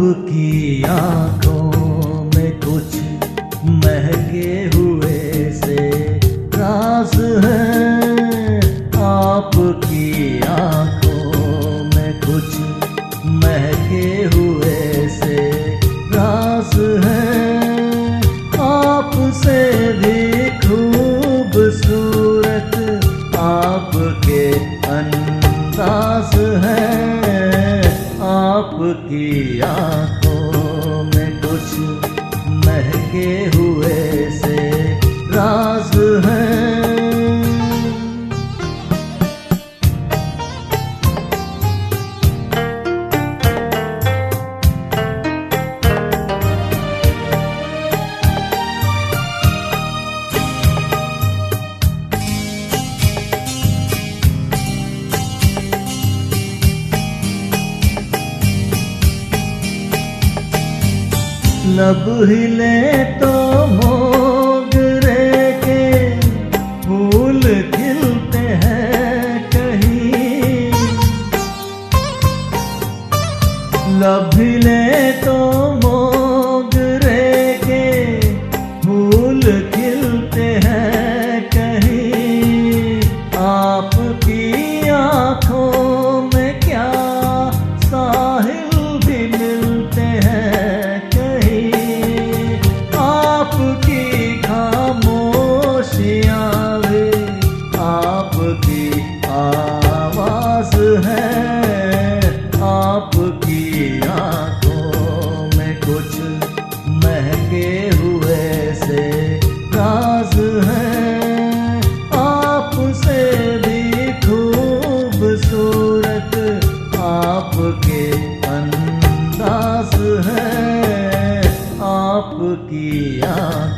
आपकी आंखों में कुछ महके हुए से राज है। आपकी आंखों में कुछ महके हुए से राज है। आपसे भी खूबसूरत आपके अंदाज है। आपकी आंखों में कुछ महके हुए से राज है। लब हिले तो मोगरे के फूल खिलते हैं कहीं। लब हिले तो मोगरे के फूल खिलते हैं कहीं। आपकी आंखों में क्या साहिल भी मिलते हैं। आपकी आवाज है। आपकी आंखों में कुछ महके हुए से राज है। आपसे भी खूबसूरत आपके अंदाज है। आपकी